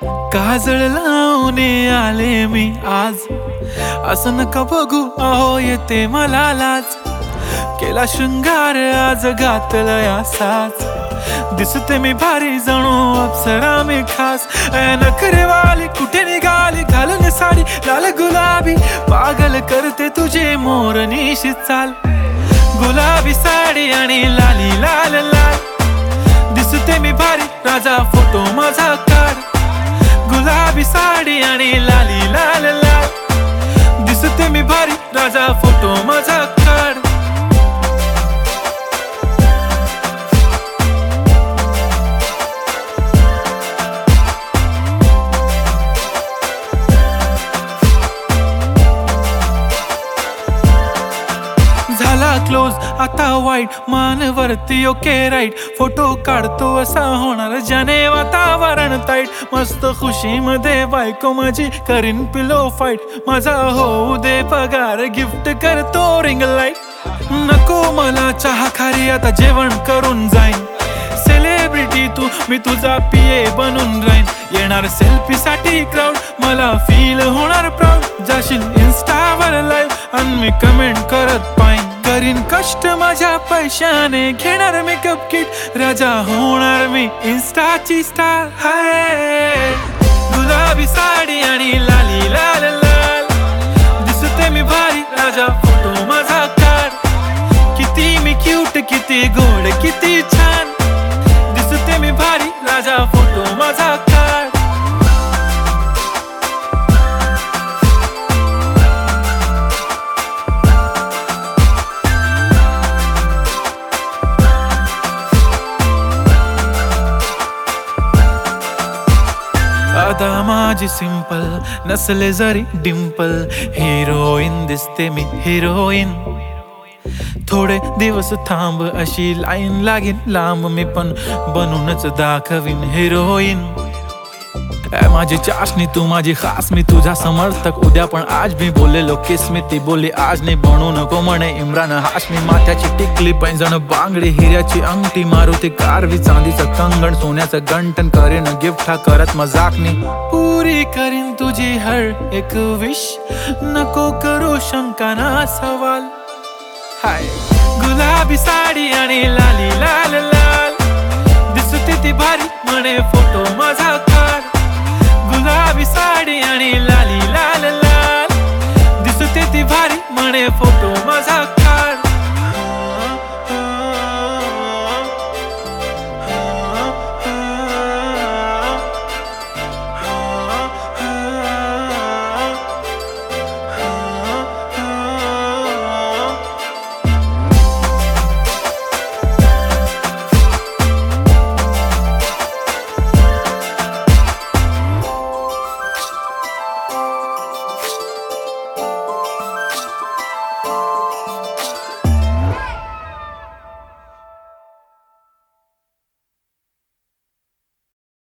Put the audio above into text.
काजळ लावून आले मी आज, असं नका बघू अहो येते मला लाज. केला शृंगार आज घातला या साज, दिसते मी भारी जणू अप्सरा मी खास. नखरेवाली कुठे निघाली घालून साडी लाल गुलाबी, पागल करते तुझे मोरनीशी चाल. गुलाबी साडी आणि लाली लाल लाल, दिसते मी भारी राजा फोटो माझा काढ. गुलाबी साडी आणि लाली लाल लाल, दिसते मी भारी राजा फोटो माझा काढ. झाला क्लोज आता वाईट, मानवरती ओके राईट. फोटो काढतो असा होणार ज्याने वातावरण ताईट. मस्त खुशी मध्ये बायको माझी करीन पिलो फाईट. माझा होऊ दे पगार गिफ्ट करतो रिंग लाईट. नको मला चहा खारी आता जेवण करून जाईन. सेलिब्रिटी तू मी तुझा पिये बनून राहीन. येणार सेल्फी साठी क्राऊड मला फील होणार प्राऊड. जाशील इन्स्टावर लाईव्ह आणि मी कमेंट करत पाईन. करीन कष्ट माझ्या पैशाने घेणार मेकअप किट. राजा होणार मी इन्स्टाची स्टार. हाय गुलाबी साडी आणि लाली लाल लाल, दिसते मी भारी राजा फोटो माझा काढ. किती मी क्यूट किती गोड किती छान, दिसते मी भारी राजा फोटो माझा काढ. अदा माझी सिंपल नसले जरी डिंपल, हिरोईन दिसते मी हिरोईन. थोडे दिवस थांब अशी लाईन लागेल लांब, मी पण बनूनच दाखवीन हिरोईन. माझी चाशनी तू माझी खास, मी तुझा समर्थक उद्या पण आज. मी बोललेलो किस मी ती बोलली आज नाही. बनू नको म्हणे इम्रान हाशमी. माथ्याची टिकली पैंजण बांगडी, हिऱ्याची अंगठी, मारुती कारवी, चांदीचं कंगण, सोन्याचं गंटन. करीन गिफ्ट हा करत मजाकनी. पुरी करीन तुझी हर एक विश, नको करू शंका ना सवाल. हाय गुलाबी साडी आणि लाली लाल लाल, दिसते ती भारी म्हणे फोटो माझा काढ. गुलाबी साडी आणि लाली लाल लाल, दिसते ती भारी म्हणे फोटो